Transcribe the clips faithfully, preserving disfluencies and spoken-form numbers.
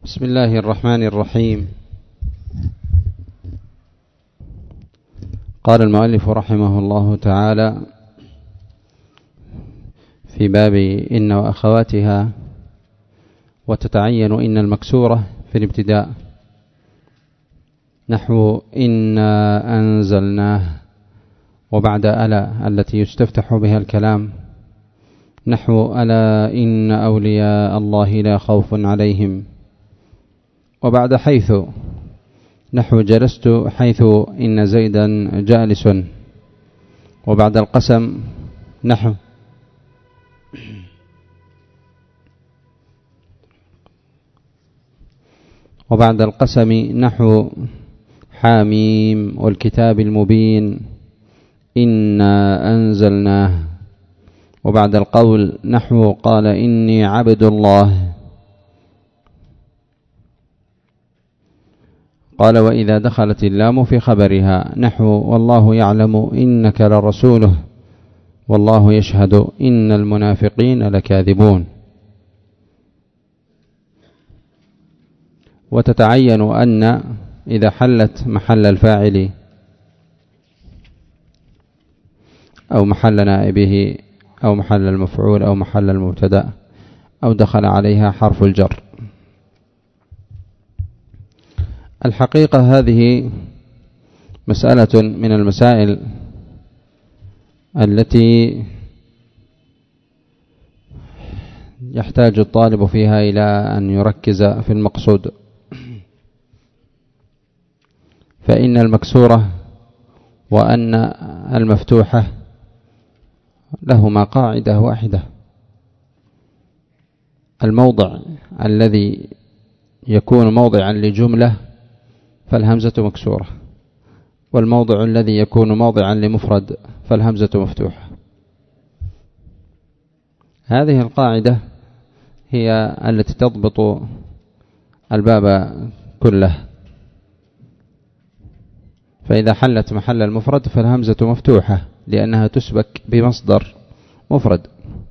بسم الله الرحمن الرحيم. قال المؤلف رحمه الله تعالى في باب إن وأخواتها: وتتعين إن المكسورة في الابتداء نحو إنا أنزلناه، وبعد ألا التي يستفتح بها الكلام نحو ألا إن أولياء الله لا خوف عليهم، وبعد حيث نحو جلست حيث إن زيدا جالس، وبعد القسم نحو وبعد القسم نحو حاميم والكتاب المبين إنا أنزلناه، وبعد القول نحو قال إني عبد الله. قال: وإذا دخلت اللام في خبرها نحو والله يعلم إنك لرسوله والله يشهد إن المنافقين لكاذبون. وتتعين أن إذا حلت محل الفاعل أو محل نائبه أو محل المفعول أو محل المبتدأ أو دخل عليها حرف الجر. الحقيقة هذه مسألة من المسائل التي يحتاج الطالب فيها إلى أن يركز في المقصود، فإن المكسورة وأن المفتوحة لهما قاعدة واحدة: الموضع الذي يكون موضعا لجملة فالهمزة مكسورة، والموضع الذي يكون موضعا لمفرد فالهمزة مفتوحة. هذه القاعدة هي التي تضبط الباب كله. فإذا حلت محل المفرد فالهمزة مفتوحة لأنها تسبك بمصدر مفرد،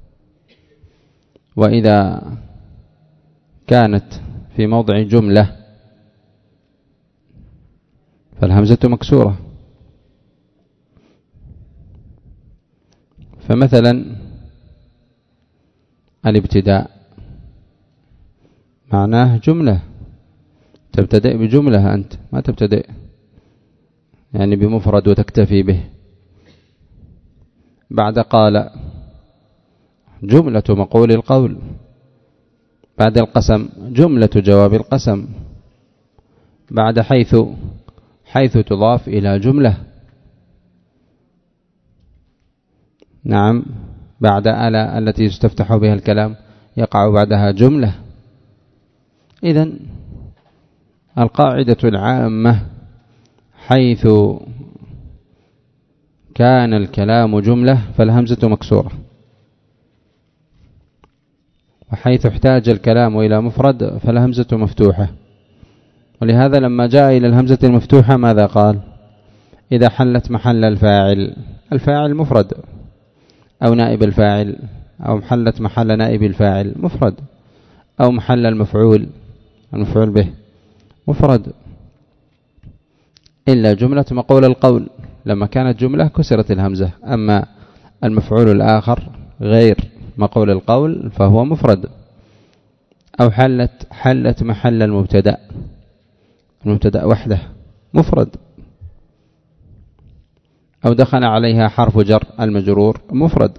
وإذا كانت في موضع جملة فالهمزة مكسورة. فمثلا الابتداء معناه جملة، تبتدئ بجملة، أنت ما تبتدئ يعني بمفرد وتكتفي به. بعد قال جملة مقول القول، بعد القسم جملة جواب القسم، بعد حيث حيث تضاف إلى جملة، نعم، بعد ألا التي يستفتح بها الكلام يقع بعدها جملة. إذن القاعدة العامة: حيث كان الكلام جملة فالهمزة مكسورة، وحيث احتاج الكلام إلى مفرد فالهمزة مفتوحة. ولهذا لما جاء إلى الهمزة المفتوحة ماذا قال؟ إذا حلت محل الفاعل، الفاعل مفرد أو نائب الفاعل، أو حلت محل نائب الفاعل مفرد، أو محل المفعول المفعول به مفرد، إلا جملة مقول القول. لما كانت جملة كسرت الهمزة، أما المفعول الآخر غير مقول القول فهو مفرد. أو حلت حلت محل المبتدأ، المبتدأ وحده مفرد. أو دخل عليها حرف جر، المجرور مفرد.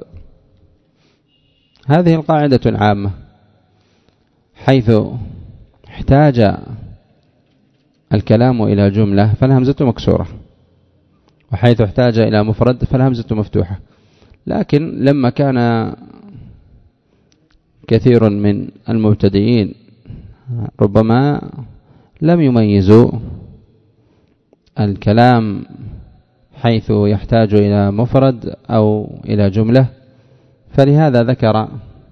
هذه القاعدة العامة: حيث احتاج الكلام إلى جملة فالهمزة مكسورة، وحيث احتاج إلى مفرد فالهمزة مفتوحة. لكن لما كان كثير من المبتدئين ربما لم يميزوا الكلام حيث يحتاج إلى مفرد أو إلى جملة، فلهذا ذكر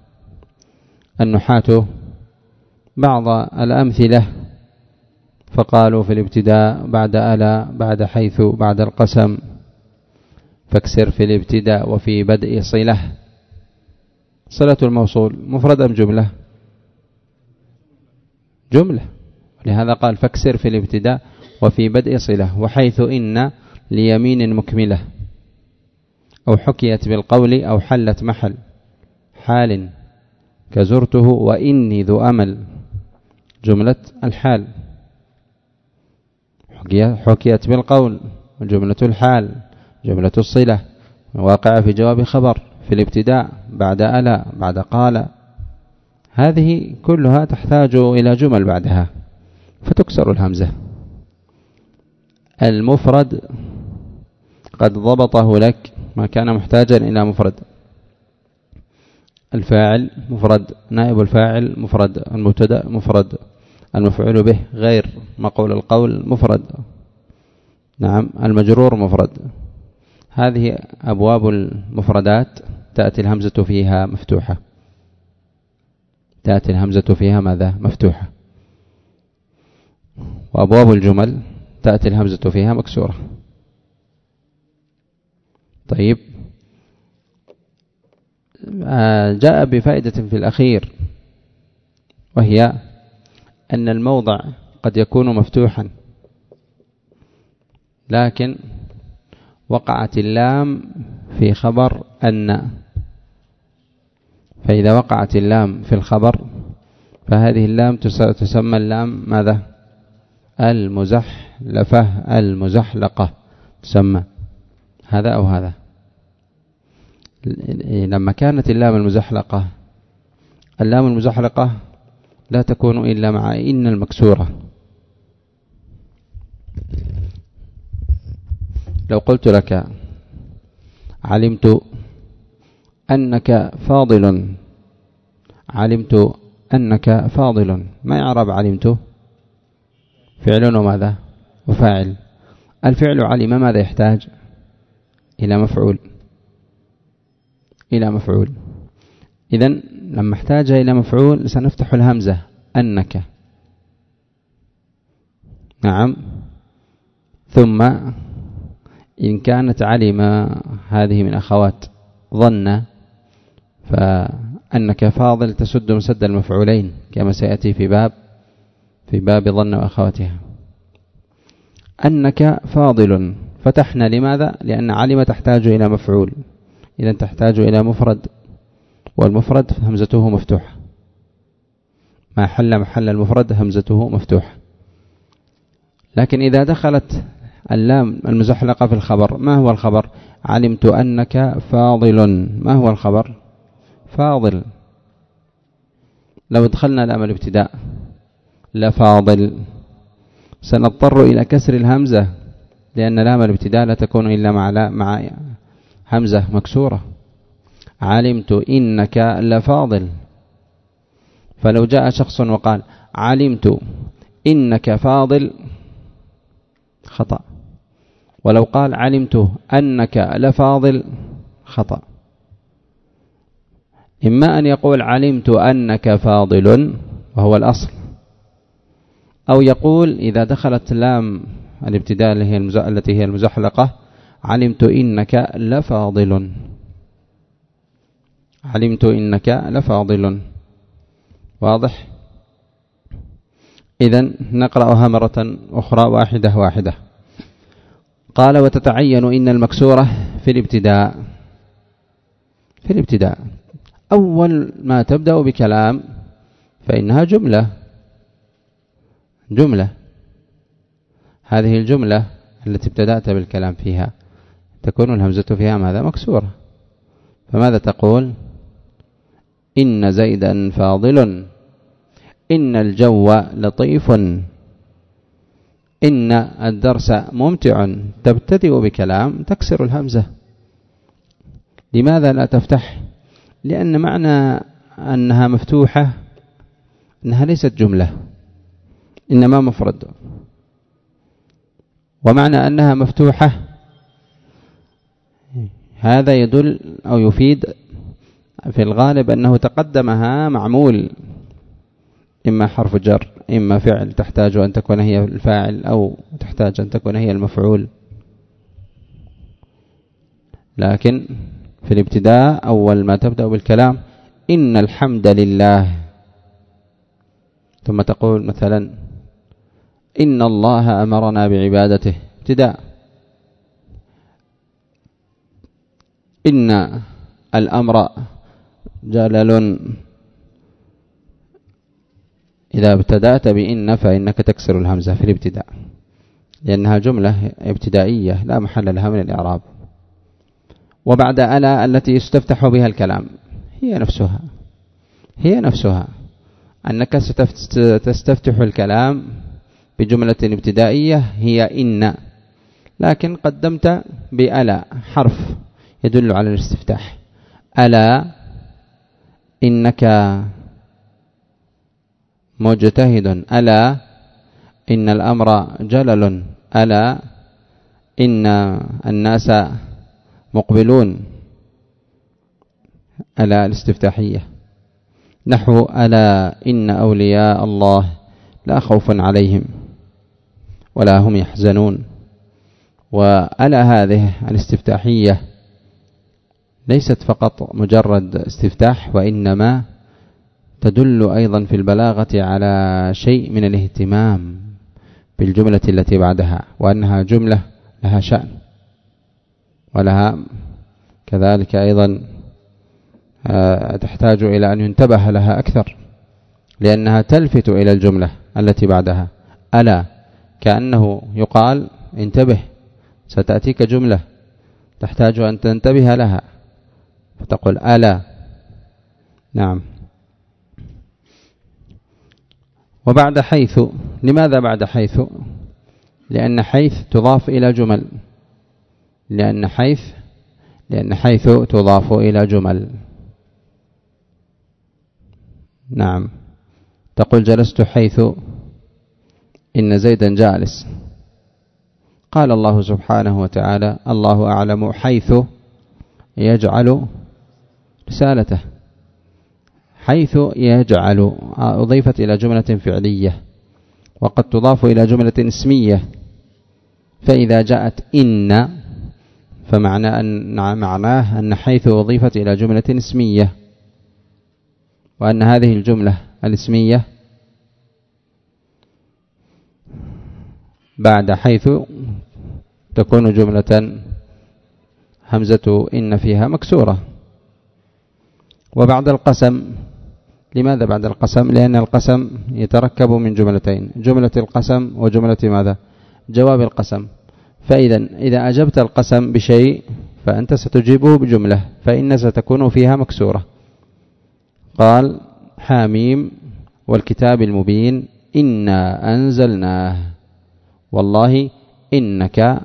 النحاة بعض الأمثلة، فقالوا في الابتداء بعد ألا، بعد حيث، بعد القسم، فاكسر في الابتداء وفي بدء صلة. صلة الموصول مفرد أم جملة؟ جملة. لهذا قال فاكسر في الابتداء وفي بدء صلة. وحيث إن ليمين مكملة أو حكيت بالقول أو حلت محل حال كزرته وإني ذو أمل جملة الحال حكيت بالقول وجملة الحال جملة الصلة واقعة في جواب خبر في الابتداء بعد ألا بعد قال. هذه كلها تحتاج إلى جمل بعدها فتكسر الهمزة. المفرد قد ضبطه لك ما كان محتاجا إلى مفرد. الفاعل مفرد، نائب الفاعل مفرد، المبتدأ مفرد، المفعول به غير مقول القول مفرد، نعم المجرور مفرد. هذه أبواب المفردات تأتي الهمزة فيها مفتوحة، تأتي الهمزة فيها ماذا؟ مفتوحة. وأبواب الجمل تأتي الهمزة فيها مكسورة. طيب، جاء بفائدة في الأخير، وهي أن الموضع قد يكون مفتوحا لكن وقعت اللام في خبر أن، فإذا وقعت اللام في الخبر فهذه اللام تسمى اللام ماذا؟ المزحلفة، المزحلقة تسمى هذا أو هذا. لما كانت اللام المزحلقة، اللام المزحلقة لا تكون إلا مع إن المكسورة. لو قلت لك علمت أنك فاضل، علمت أنك فاضل، ما يعرب علمت؟ فعل وماذا؟ وفاعل. الفعل علم ماذا يحتاج؟ إلى مفعول، إلى مفعول. إذن لما احتاج إلى مفعول سنفتح الهمزة أنك، نعم. ثم إن كانت علم هذه من أخوات ظن، فأنك فاضل تسد مسد المفعولين كما سيأتي في باب في باب ظن وأخواتها. أنك فاضل فتحنا، لماذا؟ لأن علم تحتاج إلى مفعول، إذا تحتاج إلى مفرد، والمفرد همزته مفتوحة، ما حل محل المفرد همزته مفتوحة. لكن إذا دخلت اللام المزحلقة في الخبر، ما هو الخبر؟ علمت أنك فاضل، ما هو الخبر؟ فاضل. لو دخلنا لام الابتداء لفاضل سنضطر إلى كسر الهمزة، لأن لام الابتداء لا تكون إلا مع لا مع همزة مكسورة. علمت إنك لفاضل. فلو جاء شخص وقال علمت إنك فاضل خطأ، ولو قال علمت أنك لفاضل خطأ. إما أن يقول علمت أنك فاضل وهو الأصل، أو يقول إذا دخلت لام الابتداء التي هي المزحلقة علمت إنك لفاضل، علمت إنك لفاضل. واضح؟ إذن نقرأها مرة أخرى واحدة واحدة. قال وتتعين إن المكسورة في الابتداء، في الابتداء أول ما تبدأ بكلام فإنها جملة، جملة. هذه الجملة التي ابتدأت بالكلام فيها تكون الهمزة فيها ماذا؟ مكسورة. فماذا تقول؟ إن زيدا فاضل، إن الجو لطيف، إن الدرس ممتع. تبتدئ بكلام تكسر الهمزة. لماذا لا تفتح؟ لأن معنى أنها مفتوحة أنها ليست جملة إنما مفرد، ومعنى أنها مفتوحة هذا يدل أو يفيد في الغالب أنه تقدمها معمول، إما حرف جر إما فعل تحتاج أن تكون هي الفاعل أو تحتاج أن تكون هي المفعول. لكن في الابتداء أول ما تبدأ بالكلام إن الحمد لله، ثم تقول مثلا إن الله أمرنا بعبادته ابتداء. إن الأمر جلل، إذا ابتدأت بإن فإنك تكسر الهمزة في الابتداء، لأنها جملة ابتدائية لا محل لها من الإعراب. وبعد ألا التي يستفتح بها الكلام هي نفسها هي نفسها أنك ستستفتح الكلام بجملة ابتدائية هي إن، لكن قدمت بألا حرف يدل على الاستفتاح. ألا إنك مجتهد، ألا إن الأمر جلل، ألا إن الناس مقبلون. ألا الاستفتاحية. نحو ألا إن أولياء الله لا خوف عليهم ولا هم يحزنون. وألا هذه الاستفتاحية ليست فقط مجرد استفتاح، وإنما تدل أيضا في البلاغة على شيء من الاهتمام بالجملة التي بعدها، وأنها جملة لها شأن ولها كذلك أيضا تحتاج إلى أن ينتبه لها أكثر، لأنها تلفت إلى الجملة التي بعدها. ألا كأنه يقال انتبه، ستأتيك جملة تحتاج أن تنتبه لها، فتقول ألا. نعم. وبعد حيث، لماذا بعد حيث؟ لأن حيث تضاف إلى جمل لأن حيث لأن حيث تضاف إلى جمل. نعم. تقول جلست حيث إن زيدا جالس. قال الله سبحانه وتعالى الله أعلم حيث يجعل رسالته. حيث يجعل أضيفت إلى جملة فعلية، وقد تضاف إلى جملة اسمية. فإذا جاءت إن فمعنى أن معناه أن حيث أضيفت إلى جملة اسمية، وأن هذه الجملة الاسمية بعد حيث تكون جملة همزة إن فيها مكسورة. وبعد القسم، لماذا بعد القسم؟ لأن القسم يتركب من جملتين، جملة القسم وجملة ماذا؟ جواب القسم. فإذا إذا أجبت القسم بشيء فأنت ستجيبه بجملة، فإن ستكون فيها مكسورة. قال حاميم والكتاب المبين إنا أنزلناه والله إنك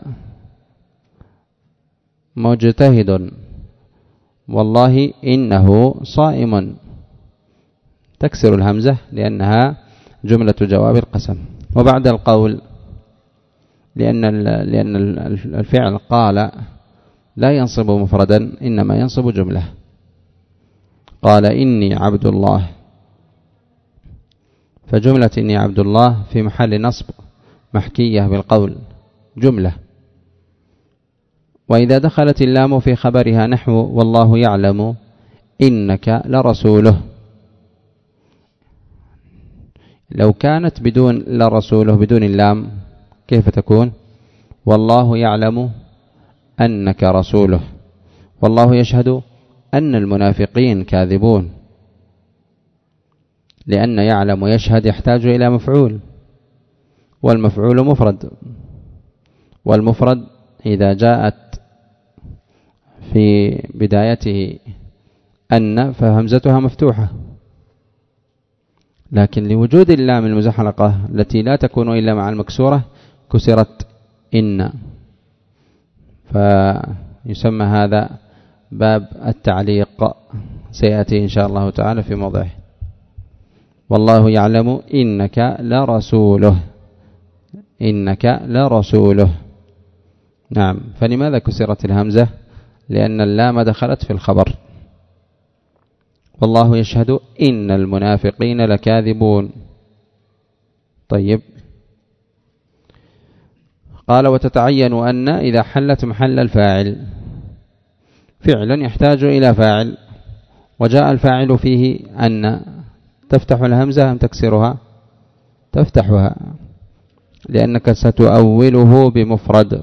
مجتهد والله إنه صائم. تكسر الهمزة لأنها جملة جواب القسم. وبعد القول، لأن لأن الفعل قال لا ينصب مفردا، إنما ينصب جملة. قال إني عبد الله، فجملة إني عبد الله في محل نصب محكية بالقول جملة. وإذا دخلت اللام في خبرها نحو والله يعلم إنك لرسوله، لو كانت بدون لرسوله بدون اللام كيف تكون؟ والله يعلم أنك رسوله، والله يشهد أن المنافقين كاذبون. لأن يعلم يشهد يحتاج إلى مفعول، والمفعول مفرد، والمفرد إذا جاءت في بدايته أن فهمزتها مفتوحة، لكن لوجود اللام المزحلقة التي لا تكون إلا مع المكسورة كسرت إن، فيسمى هذا باب التعليق، سيأتي إن شاء الله تعالى في موضعه. والله يعلم إنك لرسوله، إنك لرسوله. نعم. فلماذا كسرت الهمزة؟ لأن اللام دخلت في الخبر. والله يشهد إن المنافقين لكاذبون. طيب. قال وتتعين أن إذا حلت محل الفاعل، فعل يحتاج إلى فاعل وجاء الفاعل فيه أن، تفتح الهمزة أم تكسرها؟ تفتحها، لأنك ستؤوله بمفرد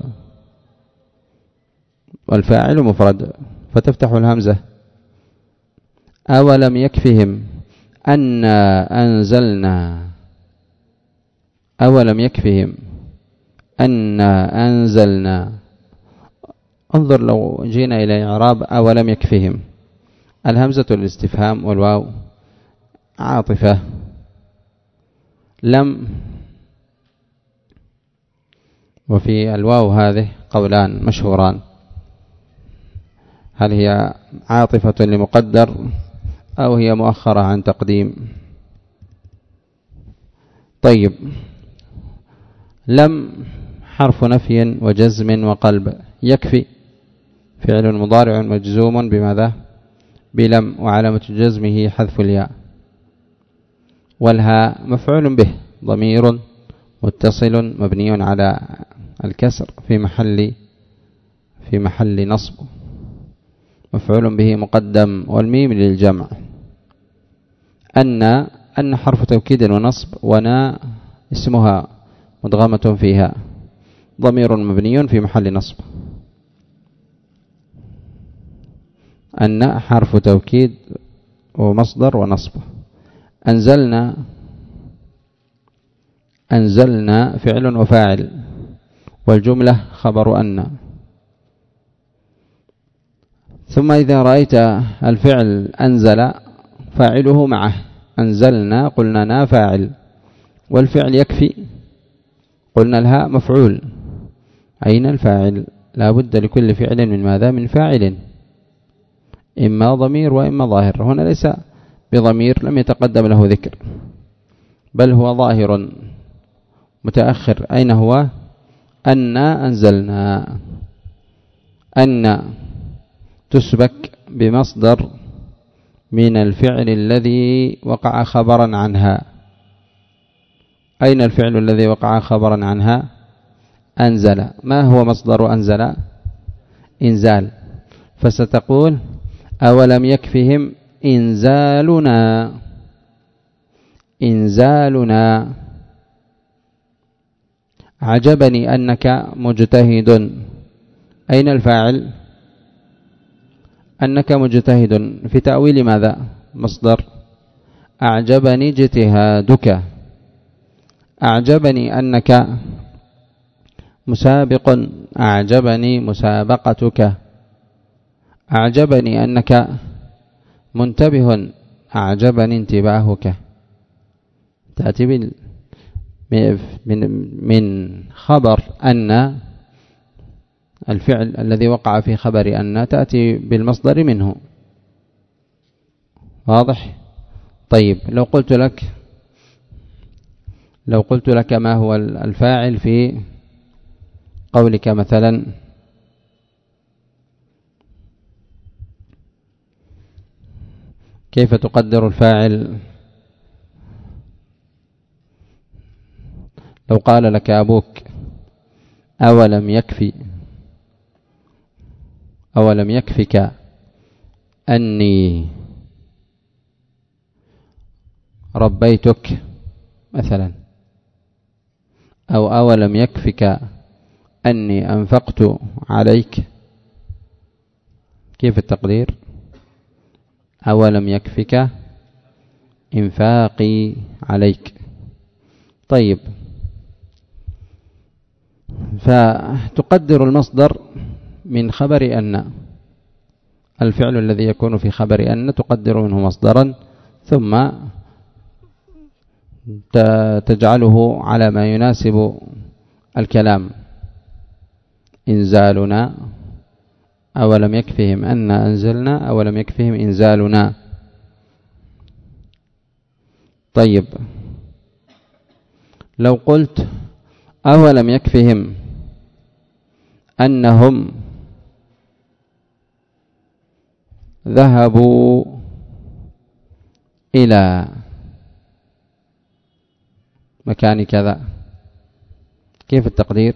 والفاعل مفرد، فتفتح الهمزة. أولم يكفهم أنا أنزلنا، أولم يكفهم أنا أنزلنا. انظر لو جينا إلى إعراب أولم يكفهم، الهمزة الاستفهام والواو عاطفة، لم، وفي الواو هذه قولان مشهوران، هل هي عاطفة لمقدر أو هي مؤخرة عن تقديم. طيب، لم حرف نفي وجزم وقلب، يكفي فعل مضارع مجزوم بماذا؟ بلم، وعلامة جزمه حذف الياء، والهاء مفعول به ضمير متصل مبني على الكسر في محل في محل نصب، مفعول به مقدم، والميم للجمع. أن أن حرف توكيد ونصب، ونا اسمها مدغمة فيها، ضمير مبني في محل نصب. أن حرف توكيد ومصدر ونصب. أنزلنا أنزلنا فعل وفاعل، والجملة خبر أن. ثم إذا رأيت الفعل أنزل فاعله معه، أنزلنا قلنا نا فاعل، والفعل يكفي قلنا الهاء مفعول. أين الفاعل؟ لا بد لكل فعل من ماذا؟ من فاعل، إما ضمير وإما ظاهر. هنا ليس بضمير لم يتقدم له ذكر، بل هو ظاهر متأخر. أين هو؟ أن أنزلنا. أن تسبك بمصدر من الفعل الذي وقع خبرا عنها. أين الفعل الذي وقع خبرا عنها؟ أنزل. ما هو مصدر أنزل؟ إنزال. فستقول أولم يكفهم إنزالنا، إنزالنا. عجبني أنك مجتهد، أين الفاعل؟ أنك مجتهد في تأويل ماذا؟ مصدر أعجبني اجتهادك. أعجبني أنك مسابق، أعجبني مسابقتك. أعجبني أنك منتبه، أعجبني انتباهك. تأتي من من خبر أن، الفعل الذي وقع في خبر أن تأتي بالمصدر منه. واضح؟ طيب، لو قلت لك لو قلت لك ما هو الفاعل في قولك مثلا كيف تقدر الفاعل؟ لو قال لك أبوك أولم يكفي أولم يكفك أني ربيتك مثلا، أو أولم يكفك أني أنفقت عليك، كيف التقدير؟ أولم يكفك إنفاقي عليك. طيب، فتقدر المصدر من خبر أن، الفعل الذي يكون في خبر أن تقدر منه مصدرا، ثم تجعله على ما يناسب الكلام. إنزالنا، أولم يكفهم أن أنزلنا، أولم يكفهم إنزالنا. طيب، لو قلت أولم يكفهم أنهم ذهبوا إلى مكان كذا، كيف التقدير؟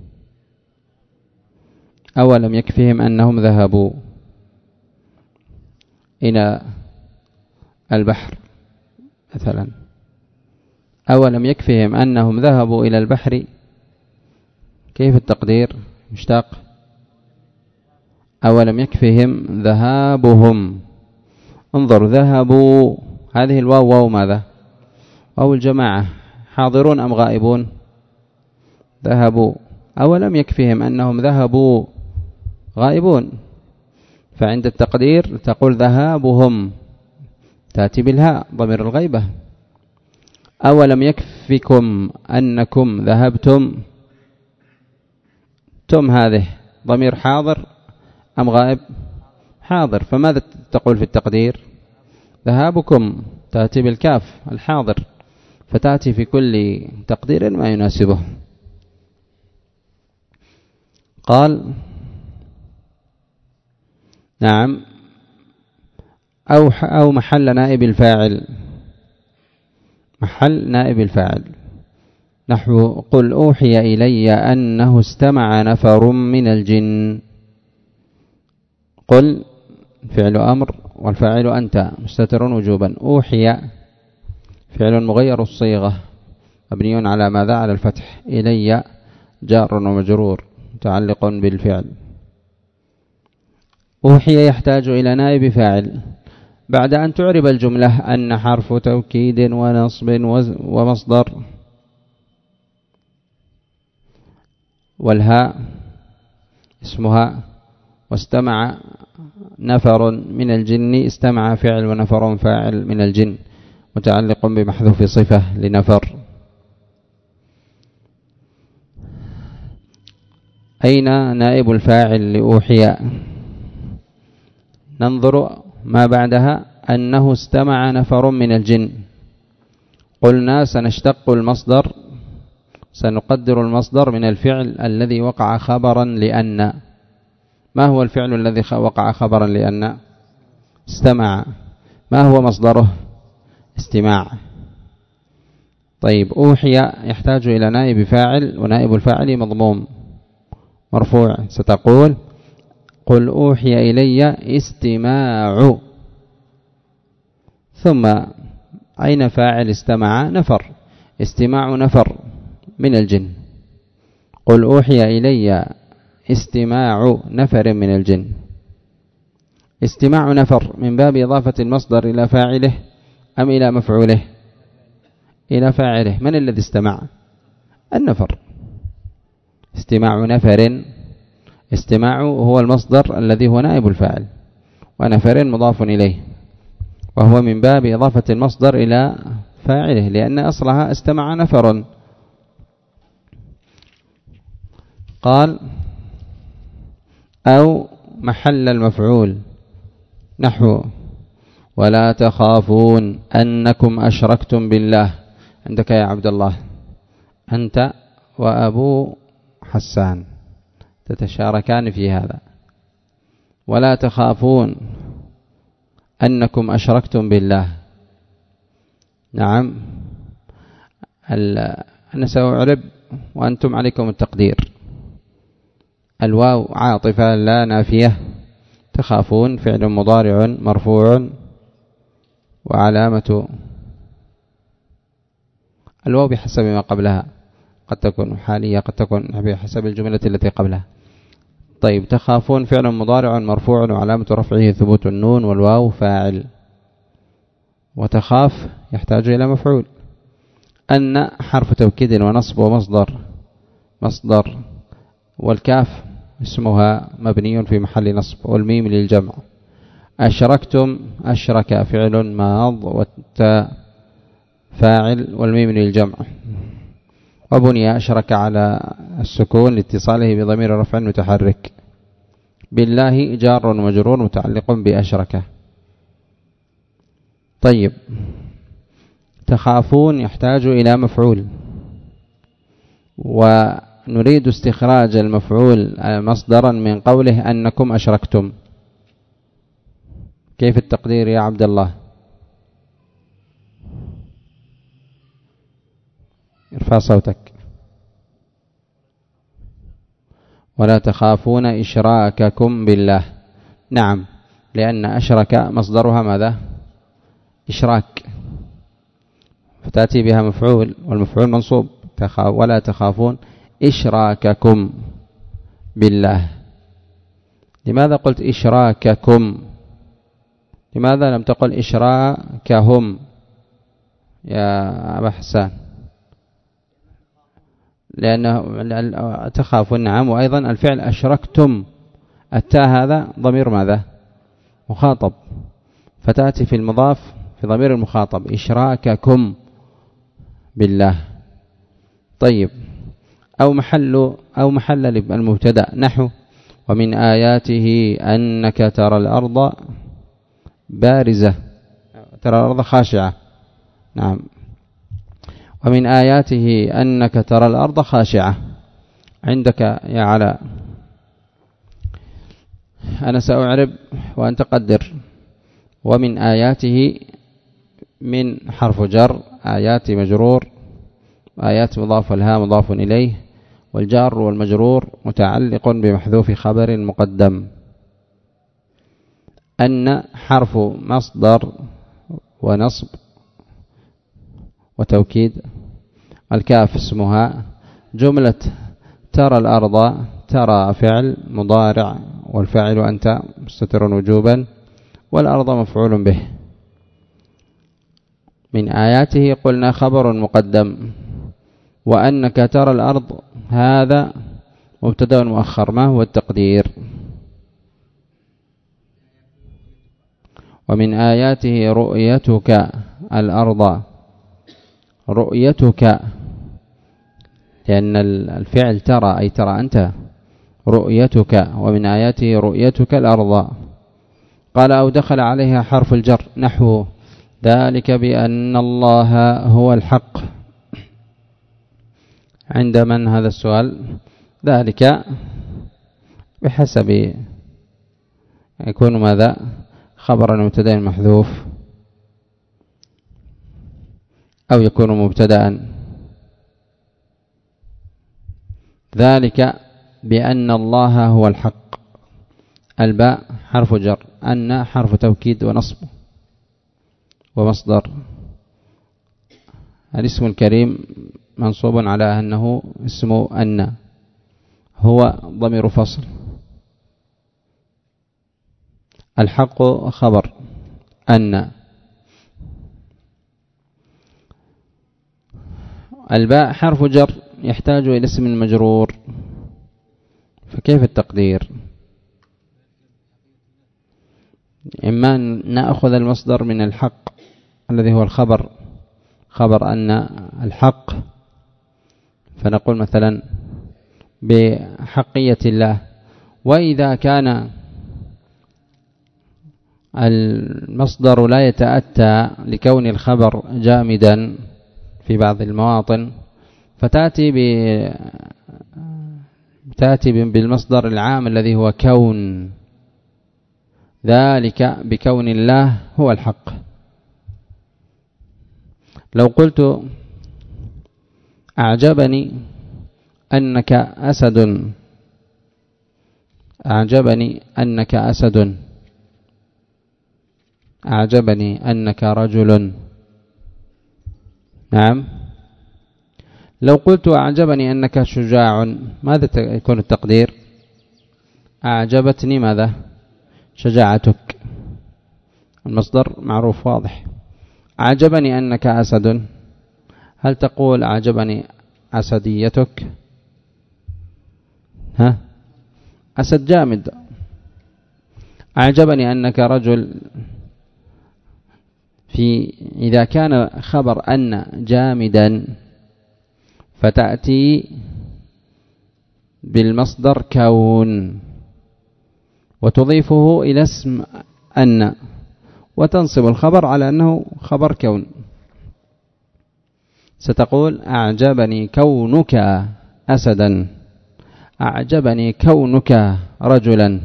أولم يكفهم أنهم ذهبوا إلى البحر مثلا. أولم يكفهم أنهم ذهبوا إلى البحر كيف التقدير مشتاق؟ أولم يكفهم ذهابهم. انظر، ذهبوا، هذه الواو واو ماذا؟ واو الجماعة. حاضرون أم غائبون؟ ذهبوا. أولم يكفهم أنهم ذهبوا، غائبون، فعند التقدير تقول ذهابهم، تأتي بالهاء ضمير الغيبة. أولم يكفكم أنكم ذهبتم، تم هذه ضمير حاضر أم غائب؟ حاضر، فماذا تقول في التقدير؟ ذهابكم، تأتي بالكاف الحاضر، فتأتي في كل تقدير ما يناسبه. قال نعم، أو أو محل نائب الفاعل، محل نائب الفاعل، نحو قل أوحي إلي أنه استمع نفر من الجن. قل فعل أمر والفاعل أنت مستتر وجوبا، أوحي فعل مغير الصيغة مبني على ماذا؟ على الفتح، إلي جار ومجرور متعلق بالفعل. أوحي يحتاج إلى نائب فاعل بعد أن تعرب الجملة أن حرف توكيد ونصب ومصدر، والهاء اسمها، واستمع نفر من الجن، استمع فعل ونفر فاعل من الجن متعلق بمحذوف صفة لنفر. أين نائب الفاعل لأوحي؟ ننظر ما بعدها، أنه استمع نفر من الجن. قلنا سنشتق المصدر، سنقدر المصدر من الفعل الذي وقع خبرا لأن. ما هو الفعل الذي وقع خبرا لأن؟ استمع. ما هو مصدره؟ استماع. طيب، أوحي يحتاج إلى نائب فاعل، ونائب الفاعل مضموم مرفوع، ستقول قل أوحي إلي استماع، ثم أين فاعل استمع؟ نفر، استماع نفر من الجن. قل أوحي إلي استماع نفر من الجن. استماع نفر من باب إضافة المصدر إلى فاعله أم إلى مفعوله؟ إلى فاعله. من الذي استمع؟ النفر. استماع نفر، استماع هو المصدر الذي هو نائب الفاعل، ونفر مضاف إليه، وهو من باب إضافة المصدر إلى فاعله، لأن أصلها استمع نفر. قال أو محل المفعول، نحو ولا تخافون أنكم أشركتم بالله. عندك يا عبد الله أنت وأبو حسان تتشاركان في هذا. ولا تخافون أنكم أشركتم بالله. نعم، أنا سأعرب وأنتم عليكم التقدير. الواو عاطفة لا نافية، تخافون فعل مضارع مرفوع، وعلامة الواو بحسب ما قبلها، قد تكون حالية قد تكون بحسب الجملة التي قبلها. طيب، تخافون فعل مضارع مرفوع وعلامة رفعه ثبوت النون، والواو فاعل، وتخاف يحتاج إلى مفعول. أن حرف توكيد ونصب ومصدر، مصدر، والكاف اسمها مبني في محل نصب، والميم للجمع. أشركتم، أشرك فعل ماض، والتاء فاعل، والميم للجمع. وبني أشرك على السكون لاتصاله بضمير رفع متحرك. بالله جار ومجرور متعلق بأشرك. طيب، تخافون يحتاج إلى مفعول، ونريد استخراج المفعول مصدرا من قوله أنكم أشركتم. كيف التقدير يا عبد الله؟ ارفع صوتك. ولا تخافون إشراككم بالله. نعم، لأن أشرك مصدرها ماذا؟ إشراك، فتأتي بها مفعول، والمفعول منصوب. ولا تخافون إشراككم بالله. لماذا قلت إشراككم؟ لماذا لم تقل إشراكهم يا أبا حسان؟ لأنه تخاف. نعم. وأيضا الفعل أشركتم، التاء هذا ضمير ماذا؟ مخاطب، فتأتي في المضاف في ضمير المخاطب إشراككم بالله. طيب. أو محل أو محل المبتدأ نحو ومن آياته أنك ترى الأرض بارزة، ترى الأرض خاشعة. نعم. ومن آياته أنك ترى الأرض خاشعة. عندك يا علاء، أنا سأعرب وأنت قدر. ومن آياته من حرف جر، آيات مجرور، آيات مضاف والها مضاف إليه، والجار والمجرور متعلق بمحذوف خبر مقدم. أن حرف مصدر ونصب وتوكيد. الكاف اسمها. جملة ترى الأرض، ترى فعل مضارع والفاعل أنت مستتر وجوبا، والأرض مفعول به. من آياته قلنا خبر مقدم، وأنك ترى الأرض هذا مبتدأ مؤخر. ما هو التقدير؟ ومن آياته رؤيتك الأرض، رؤيتك، لأن الفعل ترى أي ترى أنت، رؤيتك. ومن آياته رؤيتك الأرض. قال أو دخل عليها حرف الجر نحو ذلك بأن الله هو الحق. عند من هذا السؤال؟ ذلك بحسب يكون ماذا؟ خبرا مبتدأ محذوف، أو يكون مبتدأ. ذلك بأن الله هو الحق. الباء حرف جر، أن حرف توكيد ونصب ومصدر. الاسم الكريم منصوب على أنه اسم أن، هو ضمير فصل. الحق خبر أن. الباء حرف جر يحتاج إلى اسم مجرور، فكيف التقدير؟ إما نأخذ المصدر من الحق الذي هو الخبر، خبر أن الحق، فنقول مثلا بحقية الله. وإذا كان المصدر لا يتأتى لكون الخبر جامدا في بعض المواطن، فتأتي ب تأتي بالمصدر العام الذي هو كون. ذلك بكون الله هو الحق. لو قلت أعجبني أنك أسد، أعجبني أنك أسد، أعجبني أنك رجل. نعم. لو قلت أعجبني أنك شجاع، ماذا يكون التقدير؟ أعجبتني ماذا؟ شجاعتك. المصدر معروف واضح. أعجبني أنك أسد، هل تقول أعجبني أسديتك؟ ها؟ أسد جامد. أعجبني أنك رجل، في إذا كان خبر أن جامدا فتأتي بالمصدر كون وتضيفه إلى اسم أن وتنصب الخبر على أنه خبر كون. ستقول أعجبني كونك أسدا، أعجبني كونك رجلا.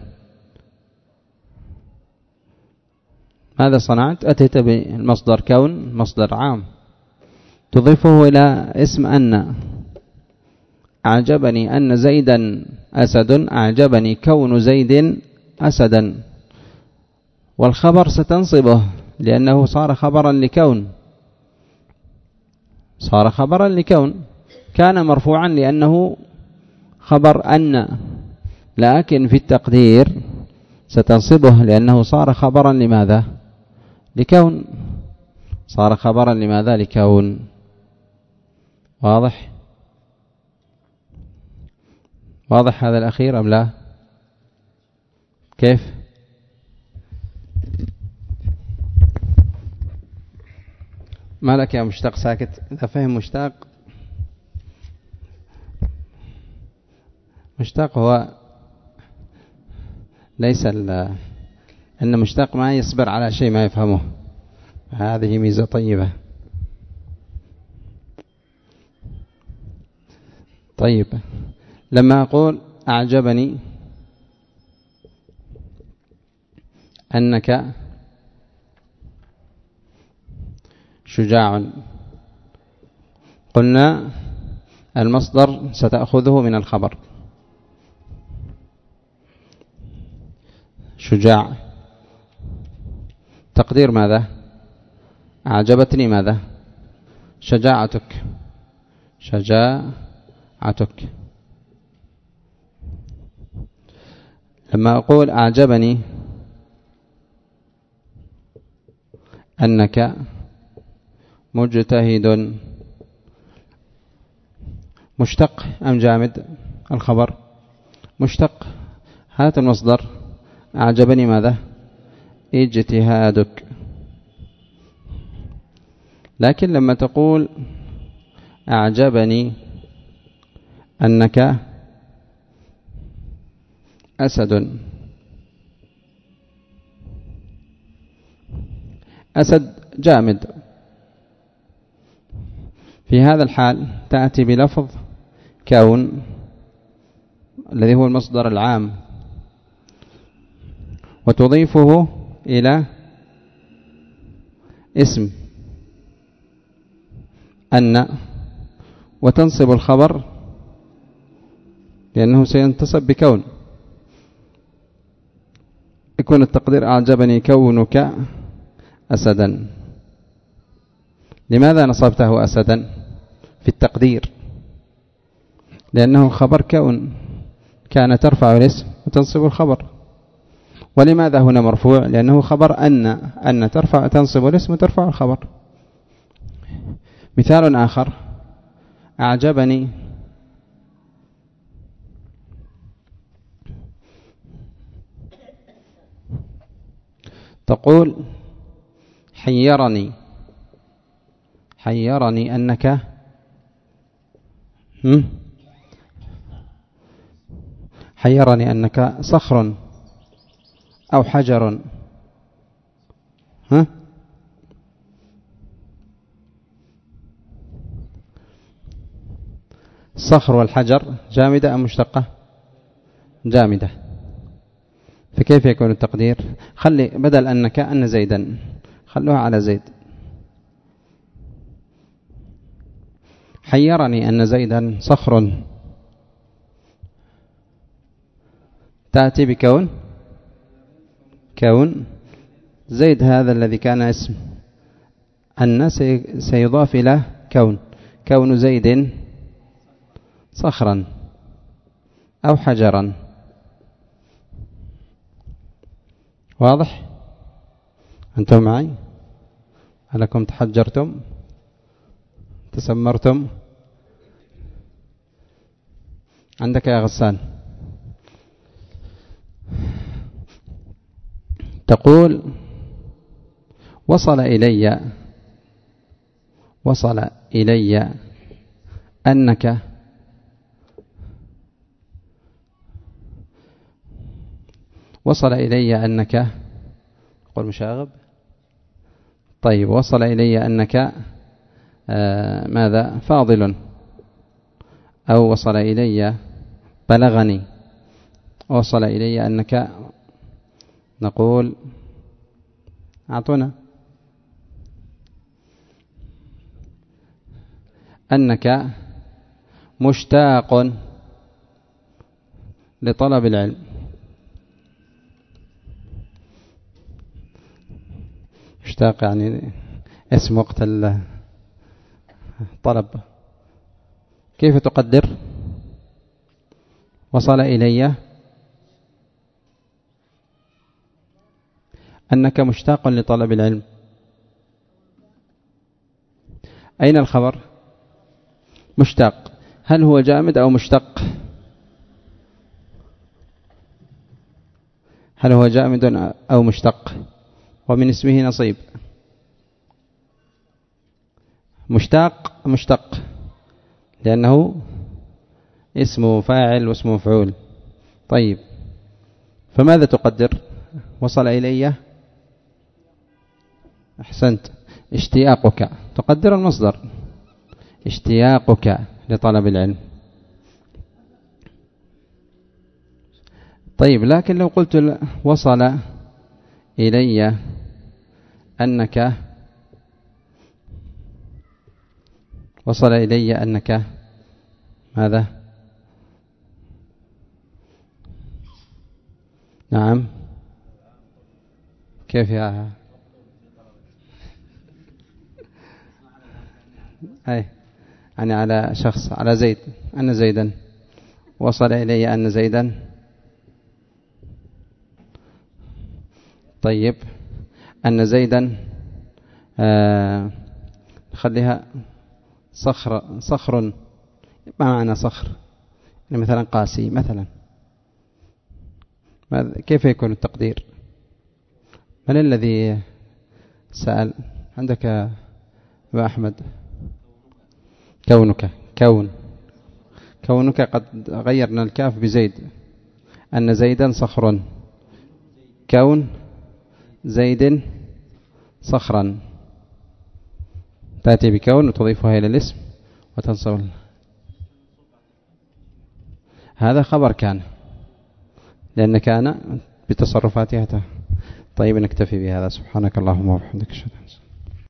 ماذا صنعت؟ أتيت بالمصدر كون، مصدر عام، تضيفه إلى اسم أن. أعجبني أن زيدا أسد، أعجبني كون زيد أسدا. والخبر ستنصبه لأنه صار خبرا لكون، صار خبرا لكون. كان مرفوعا لأنه خبر أن، لكن في التقدير ستنصبه لأنه صار خبرا لماذا؟ لكون، صار خبرا لماذا؟ لكون. واضح؟ واضح هذا الأخير أم لا؟ كيف؟ ما لك يا مشتاق ساكت؟ إذا فهم مشتاق، مشتاق هو ليس أن مشتاق ما يصبر على شيء ما يفهمه، هذه ميزة طيبة. طيب، لما أقول أعجبني أنك شجاع، قلنا المصدر ستأخذه من الخبر شجاع، تقدير ماذا؟ أعجبتني ماذا؟ شجاعتك، شجاعتك. لما أقول أعجبني أنك مجتهد، مشتق أم جامد؟ الخبر مشتق، هذا المصدر. أعجبني ماذا؟ اجتهادك. لكن لما تقول أعجبني أنك أسد، أسد جامد، في هذا الحال تأتي بلفظ كون الذي هو المصدر العام وتضيفه إلى اسم أن وتنصب الخبر لأنه سينتصب بكون، يكون التقدير أعجبني كونك أسدا. لماذا نصبته أسدا في التقدير؟ لأنه خبر كون، كان ترفع الاسم وتنصب الخبر. ولماذا هنا مرفوع؟ لأنه خبر أن، أن ترفع تنصب الاسم وترفع الخبر. مثال آخر، أعجبني تقول حيرني، حيرني أنك هم؟ حيرني أنك صخر أو حجر. ها؟ الصخر والحجر جامدة أم مشتقة؟ جامدة. فكيف يكون التقدير؟ خلي بدل أنك أن زيدا، خلوها على زيد. حيرني أن زيدا صخر، تأتي بكون، كون زيد هذا الذي كان اسم أن سيضاف إلى كون، كون زيد صخرا أو حجرا. واضح؟ أنتم معي؟ هلكم تحجرتم تسمرتم؟ عندك يا غسان. تقول وصل إلي، وصل إلي أنك وصل إلي أنك قل مشاغب. طيب، وصل إلي أنك آه ماذا؟ فاضل، أو وصل إلي بلغني، وصل إلي أنك نقول أعطنا أنك مشتاق لطلب العلم. مشتاق يعني اسم وقت الطلب. كيف تقدر؟ وصل إلي أنك مشتاق لطلب العلم. أين الخبر؟ مشتاق. هل هو جامد أو مشتق؟ هل هو جامد أو مشتق؟ ومن اسمه نصيب. مشتاق مشتق لأنه اسمه فاعل واسمه مفعول. طيب فماذا تقدر؟ وصل إلي أحسنت اشتياقك، تقدر المصدر اشتياقك لطلب العلم. طيب لكن لو قلت وصل إلي أنك وصل إلي أنك ماذا؟ نعم كيف يا أي يعني على شخص، على زيد، أن زيدا وصل إلي أن زيدا. طيب أن زيدا آه خليها صخر صخر. ما معنى صخر؟ يعني مثلا قاسي مثلا. كيف يكون التقدير؟ من الذي سأل؟ عندك يا أحمد؟ كونك كون كونك قد غيرنا الكاف بزيد. أن زيدا صخر، كون زيد صخرا، تأتي بكون وتضيفها إلى الاسم وتنصب. هذا خبر كان، لأن كان بتصرفاتها. طيب نكتفي بهذا. سبحانك اللهم وبحمدك.